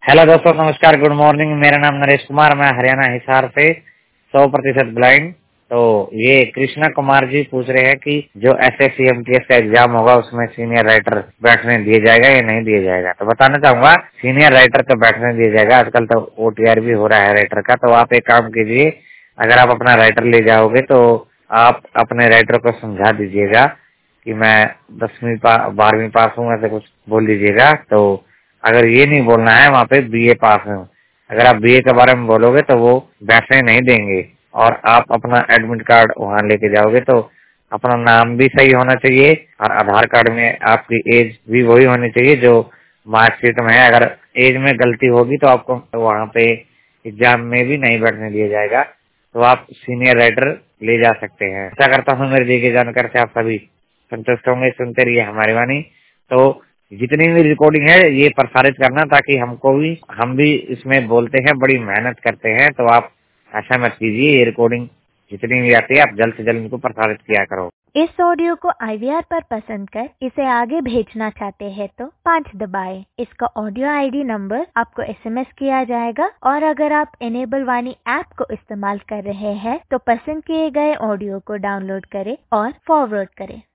Hello दोस्तों, नमस्कार, good morning. मेरा नाम नरेश कुमार, मैं हरियाणा हिसार से 100% ब्लाइंड। तो ये कृष्णा कुमार जी पूछ रहे हैं कि जो एसएससी एमटीएस का एग्जाम होगा उसमें सीनियर राइटर बैठने दिए जाएगा या नहीं दिया जाएगा। तो बताना चाहूंगा, सीनियर राइटर तो बैठने दिया जाएगा। आजकल तो ओटीआर भी हो रहा है राइटर का। तो आप एक काम कीजिए, अगर आप अपना राइटर ले जाओगे तो आप अपने राइटर को समझा दीजिएगा कि मैं 10वीं 12वीं पास हूँ, ऐसे कुछ बोल दीजिएगा। तो अगर ये नहीं बोलना है वहाँ पे बीए पास हूँ, अगर आप बीए के बारे में बोलोगे तो वो बैठने नहीं देंगे। और आप अपना एडमिट कार्ड वहाँ लेके जाओगे तो अपना नाम भी सही होना चाहिए और आधार कार्ड में आपकी एज भी वही होनी चाहिए जो मार्कशीट में है। अगर एज में गलती होगी तो आपको वहाँ पे एग्जाम में भी नहीं बैठने दिया जाएगा। तो आप सीनियर राइटर ले जा सकते हैं। ऐसा करता हूँ मेरे दी गई जानकारी से आप सभी संतुष्ट होंगे। सुनते रहिए हमारी वाणी। तो जितनी भी रिकॉर्डिंग है ये प्रसारित करना, ताकि हम भी इसमें बोलते हैं, बड़ी मेहनत करते हैं। तो आप ऐसा मत कीजिए, ये रिकॉर्डिंग जितनी भी आती है आप जल्द से जल्द इनको प्रसारित किया करो। इस ऑडियो को आईवीआर पर पसंद कर इसे आगे भेजना चाहते हैं तो 5 दबाएं। इसका ऑडियो आईडी नंबर आपको एसएमएस किया जाएगा। और अगर आप इनेबल वाणी ऐप को इस्तेमाल कर रहे हैं तो पसंद किए गए ऑडियो को डाउनलोड करें और फॉरवर्ड करें।